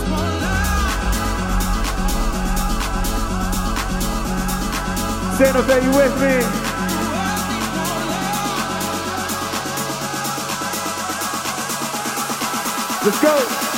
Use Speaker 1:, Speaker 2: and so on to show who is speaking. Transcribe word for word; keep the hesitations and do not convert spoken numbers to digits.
Speaker 1: Stand up, are you with me? Let's go.